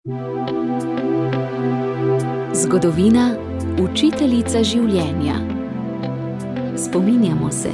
Zgodovina, učiteljica življenja. Spominjamo se.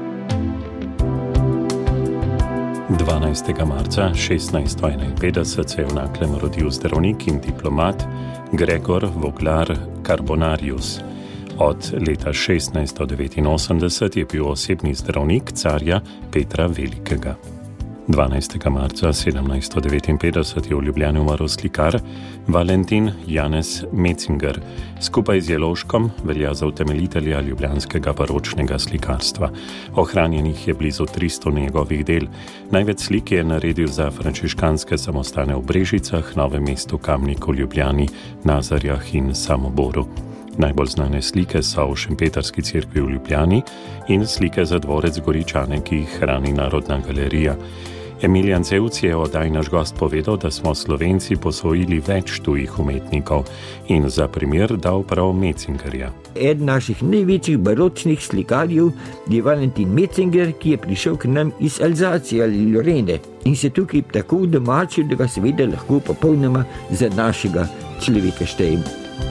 12. marca 1651 se je v Naklem rodil zdravnik in diplomat Gregor Voglar Carbonarius. Od leta 1689 je bil osebni zdravnik carja Petra Velikega. 12. marca 1759 je v Ljubljani umrl slikar Valentin Janez Metzinger. Skupaj z Jelovškom velja za utemeljitelja ljubljanskega baročnega slikarstva. Ohranjenih je blizu 300 njegovih del. Največ slik je naredil za frančiškanske samostane v Brežicah, Novem mestu, Kamniku, Ljubljani, Nazarjah in Samoboru. Najbolj znane slike so v Šempetrski cerkvi v Ljubljani in slike za dvorec Goričane, ki jih hrani Narodna galerija. Emilijan Cevc je oddaj naš gost povedal, da smo Slovenci posvojili več tujih umetnikov in za primer dal prav Metzingerja. Eden naših največjih baročnih slikarjev je Valentin Metzinger, ki je prišel k nam iz Alzacije ali Lorene in se tukaj tako domačil, da ga seveda lahko popolnoma za našega človeka štejem.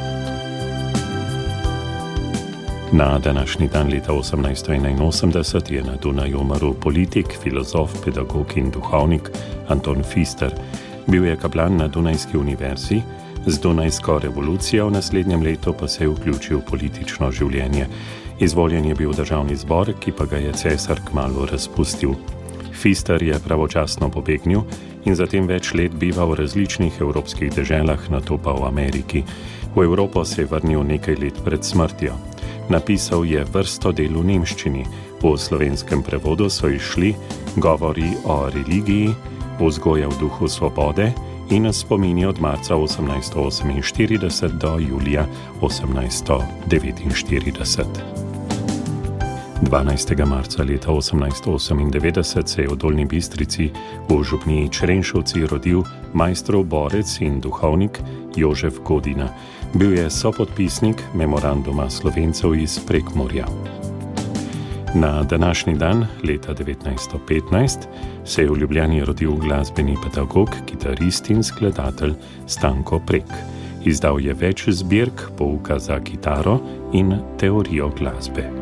Na današnji dan leta 1881 je na Dunaju umrl politik, filozof, pedagog in duhovnik Anton Pfister. Bil je kaplan na Dunajski univerzi, z Dunajsko revolucijo v naslednjem letu pa se je vključil v politično življenje. Izvoljen je bil v državni zbor, ki pa ga je cesar kmalu razpustil. Pfister je pravočasno pobegnil in zatem več let bival v različnih evropskih deželah, nato pa v Ameriki. V Evropo se je vrnil nekaj let pred smrtjo. Napisal je vrsto del v nemščini. V slovenskem prevodu so izšli Govori o religiji, Vzgoja v duhu svobode in Spomini od marca 1848 do julija 1849. 12. marca leta 1898 se je v Dolnji Bistrici v župniji Črenšovci rodil majstrov borec in duhovnik Jožef Godina. Bil je sopodpisnik memoranduma Slovencev iz Prekmurja. Na današnji dan, leta 1915, se je v Ljubljani rodil glasbeni pedagog, kitarist in skladatelj Stanko Prek. Izdal je več zbirk pouka za kitaro in teorijo glasbe.